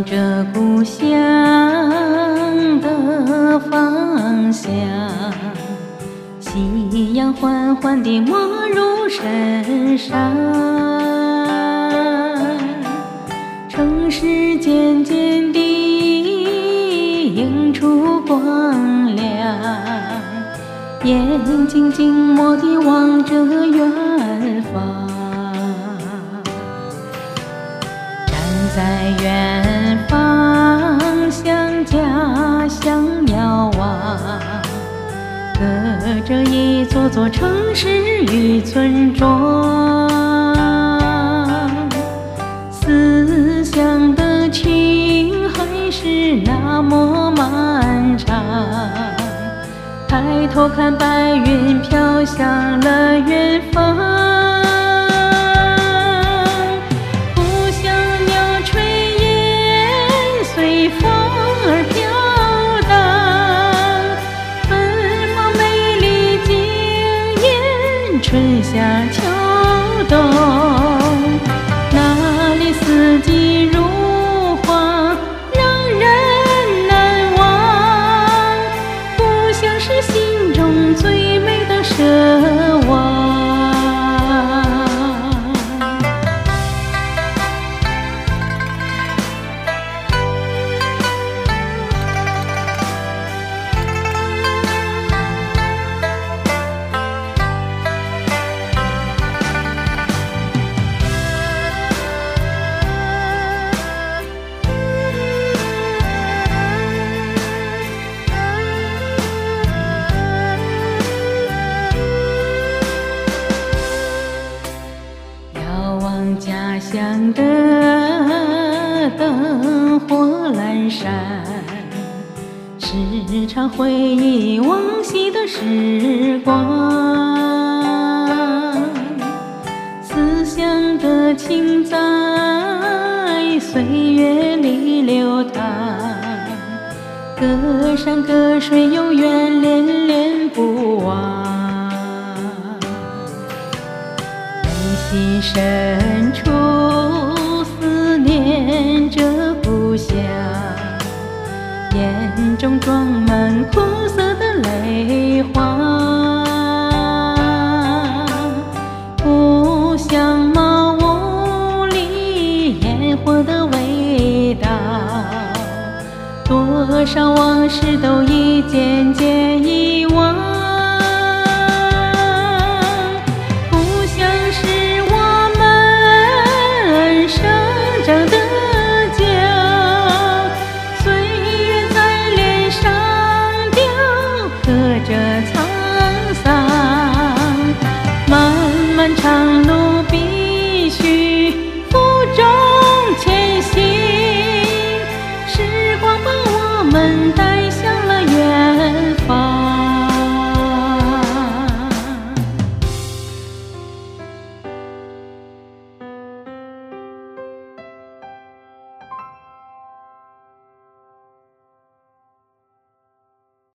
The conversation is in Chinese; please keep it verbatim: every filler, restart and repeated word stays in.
望着故乡的方向，夕阳缓缓地没入深山，城市渐渐地映出光亮，眼睛静默地望着远方。在远方向家乡遥望，隔着一座座城市与村庄，思乡的情还是那么漫长。抬头看白云飘向了远方，春夏秋冬，那里四季如画，让人难忘。故乡是心中最美的奢望。家乡的灯火阑珊，时常回忆往昔的时光。思乡的情在岁月里流淌，隔山隔水有缘恋恋不忘。心深处思念着故乡，眼中装满苦涩的泪花。故乡茅屋里烟火的味道，多少往事都已渐渐遗忘。